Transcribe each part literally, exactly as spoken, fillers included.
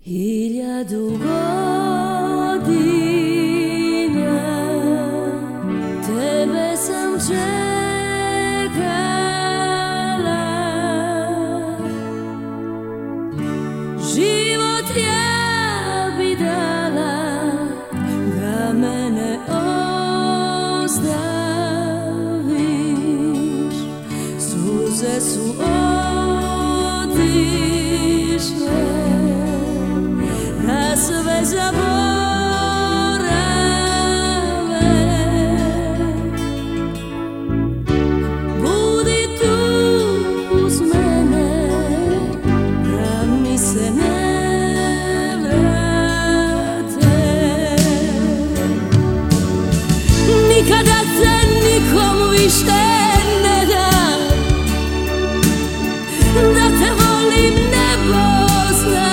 Hiljadu godina tebe sam čekala, život ja bi dala da mene ostaviš. Suze su otišle, da sve zaborave. Budi tu uz mene, da mi se ne vrate. Nikada te nikom više ne dam, da te volim nebo zna.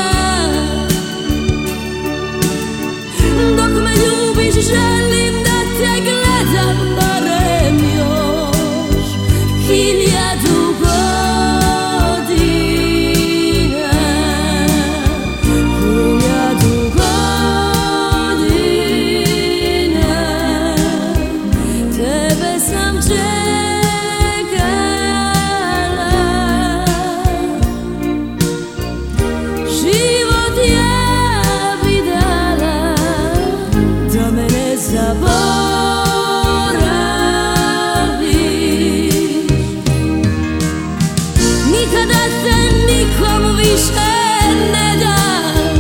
Dok me ljubiš želim da te gledam barem još hiljadu godina. Hiljadu godina tebe sam čekala, život ja bi dala da me ne zaboraviš. Nikada te nikom više ne dam,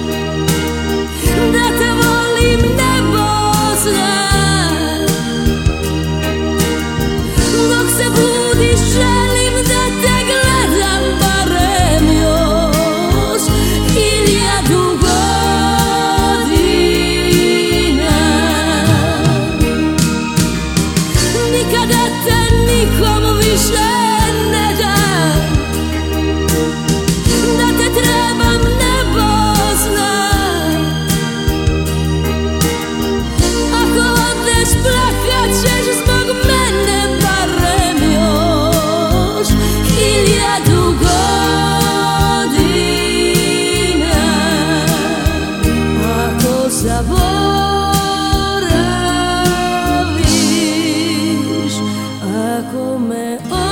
da te volim nebo zna. Dok se budiš želim da te gledam barem još hiljadu godina. Nikada te nikom više ne dam, da te trebam nebo zna. Ako odeš plakat ćeš zbog mene barem još hiljadu godina. Ako zaboraviš, ako me